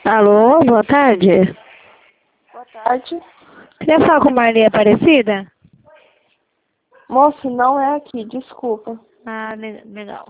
Alô, boa tarde. Boa tarde. Queria falar com Marli Aparecida? Moço, não é aqui, desculpa. Ah, legal.